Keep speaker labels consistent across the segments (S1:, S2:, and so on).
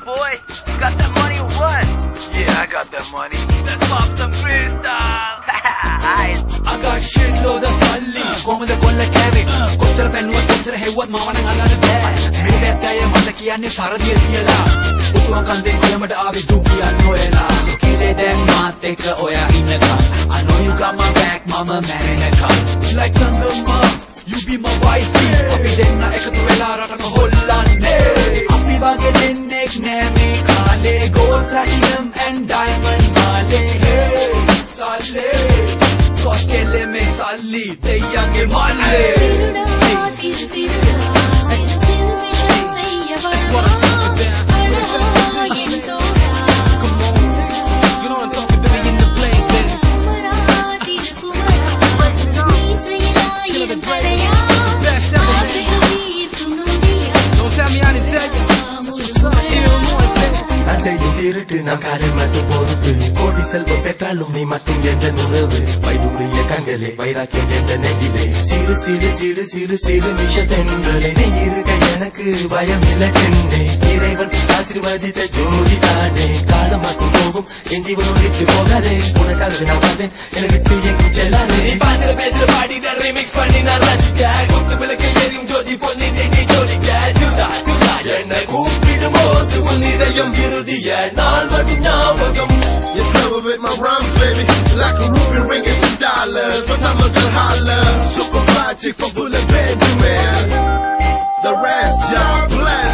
S1: boy? You got that money or what? Yeah, I got that money. Let's pop some freestyle.
S2: I got shitload of money. කොමද කොල්ල කෑවේ කොච්චර පැන්නුවත් කොච්චර හෙව්වත් මාව නම් අල්ලන්න බෑ. මේ පැත්තය මට කියන්නේ සරදිය කියලා. උතුම් කන්දෙන් කොළඹට ආවේ දු කියන්න ඔයලා. කිලේ දැන් මාත් එක්ක ඔයා ඉන්නකම්. I know you got my back mama මැරෙනකම්. Like Tandama you be my wifey. අපි දෙන්න එකතු වෙලා රටක හොල්ලන්නේ. අපි වගේ දෙන්නෙක් නෑ මේ කාලේ. Gold platinum and diamond මාලේ. Hey සල්ලේ කොස්කෙලේ මේ සල්ලි දෙයියන්ගේ මල්ලේ.
S3: நகாரமட்டு பொறுப்பு கோடி செல்வம் பெற்றாலும் நீ மட்டும் என்ற உறவு வைதூரிய கண்களே வைராக்கியம் என்ற நெஞ்சிலே சிறு சிறு சிறு சிறு சிறு விஷத்தென்றலே நீ இருக்க எனக்கு பயம் இல்லை கண்ணே இறைவன் ஆசீர்வதித்த ஜோடி தானே காலம் மட்டும் போகும் என் ஜீவனோடு விட்டு போகாதே உனக்காக நான் பார்த்தேன் என்னை விட்டு எங்கும் செல்லாதே நீ பாத்திர பேசுற பாடிட்ட ரிமிக்ஸ் பண்ணி நான் ரசிக்க குத்து விளக்கு எரியும் ஜோதி பொண்ணு நீ ஜோடிக்க ஜுடா ஜுடா என்னை கூப்பிடும் போது உன் இதயம் இறுதிய நான் மட்டும் ஞாபகம்.
S4: You cover with my rhymes, baby, like a ruby ring and $2. One time I can holler, super magic from Bullet Benjamin. The rest, God bless.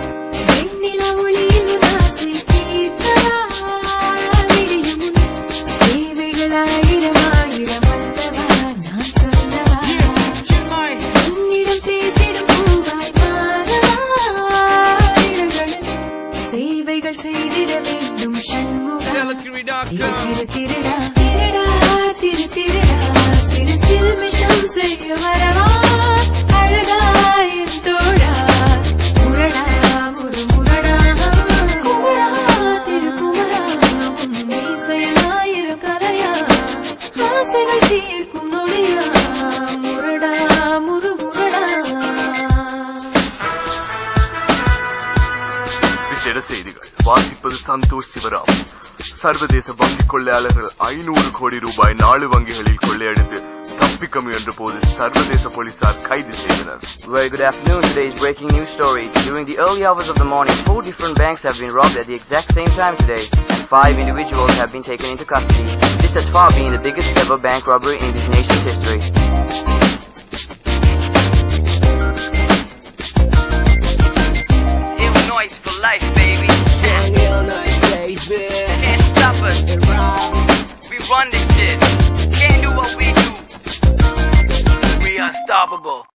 S5: வாசிப்பது சந்தோஷ் சிவராம். சர்வதேச வங்கி கொள்ளையாளர்கள் 500 கோடி ரூபாய் 4 வங்கிகளில் கொள்ளையடித்து தப்பிக்க முயன்ற போது சர்வதேச போலீசார் கைது செய்தனர்.
S1: Very good afternoon. Today's breaking news story. During the early hours of the morning, 4 different banks have been robbed at the exact same time today, and 5 individuals have been taken into custody. This has far been the biggest ever bank robbery in this nation's history. Illinois for life, baby. Illinois, baby. Can't stop us. We run this shit. Can't do what we do. We unstoppable.